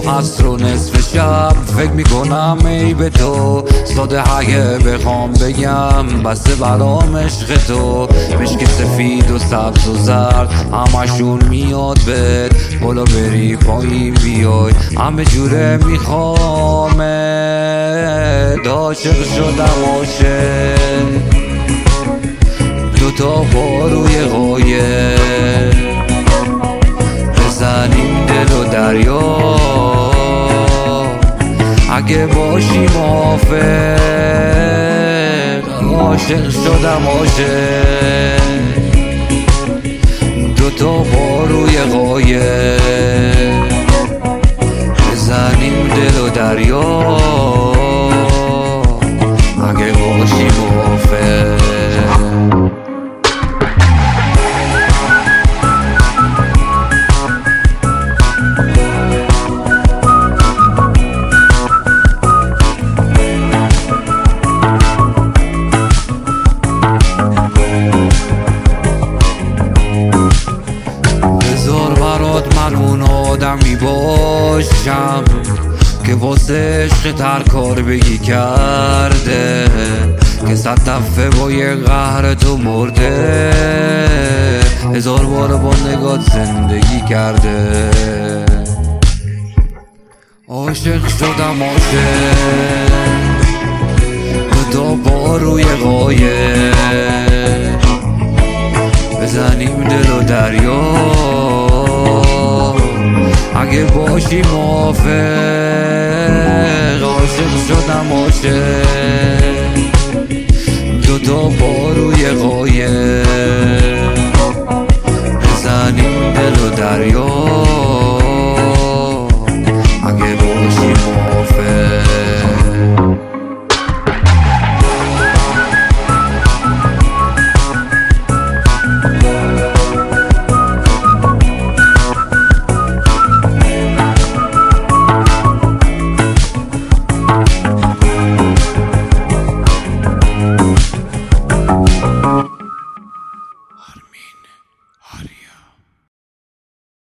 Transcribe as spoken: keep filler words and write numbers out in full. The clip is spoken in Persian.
عصر و نصف شب فکر میکنم ای به تو ساده اگه بخوام بگم بسته برام عشق تو مشک سفید و سبز و زرد همشون میاد بهت بالا بری پایین بیای همه جوره میخوامت عاشق شدم عاشق دوتا پا روی قایق بزنیم دل و دریا اگه باشی موافق عاشق شدم عاشق دوتا پا روی قایق بزنیم دل و دریا اگه باشی موافق من اون آدمی باشم که واسه عشق تر کار بگی کرده که صد دفعه با یه قهر تو مرده هزار بار با نگات زندگی کرده عاشق شدم عاشق دو با روی قایق بزنیم دل و دریا اگه باشی موافق عاشق شدم عاشق دوتا پا روی قایق بزنیم دل و دریا